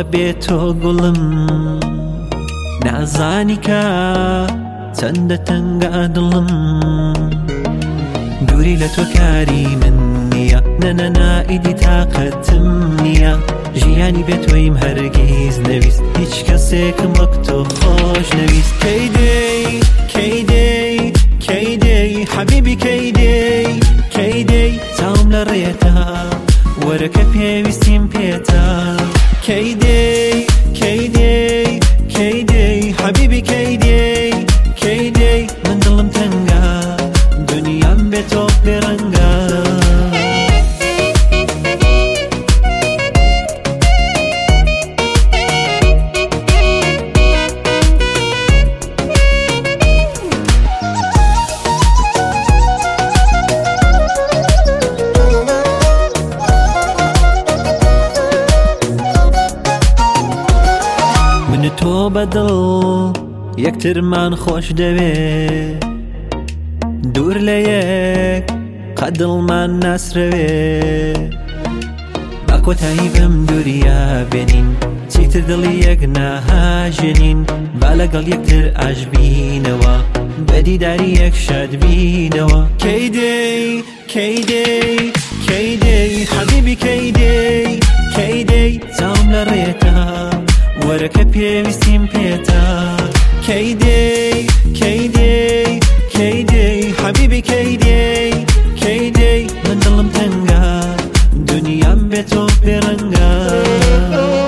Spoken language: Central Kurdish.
واڵە بێتۆ گوڵم نازانی کە چەندە تەنگە دڵم دووری لە تۆ کاری من نییە نەنەنا ئیدی تاقەتم نییە ژیانی بێتۆیم هەرگیز نەویست هیچ کەسێکم وەک تۆ خۆش نەویست کەیدەی کەیدەی کەیدەی حەبیبی کەیدەی کەیدەی چاوم لە ڕێتە وەرەکە پێویستیم پێتە کەیدەی کەیدەی کەیدەی حەبیبی کەیدەی کەیدەی من دڵم تەنگە دنیام بێتۆ بێڕەنگە تۆ بەدڵ یەکترمان خۆش دەوێ دوور لە یەک قەدڵمان ناسرەوێ با کۆتایی بەم دووریە بێنین چیتر دڵی یەک ناهاژێنین با لەگەڵ یەکتر ئاشبینەوە بەدیداری یەک شاد بینەوە کەیدەی کەیدەی کەیدەی حەبیبی کەیدەی کەیدەی چاوم لە ڕێتە وەرەکە پێویستیم پێتە کەیدەی کەیدەی کەیدەی حەبیبی کەیدەی کەیدەی من دڵم تەنگە دنیام بێتۆ بێڕەنگە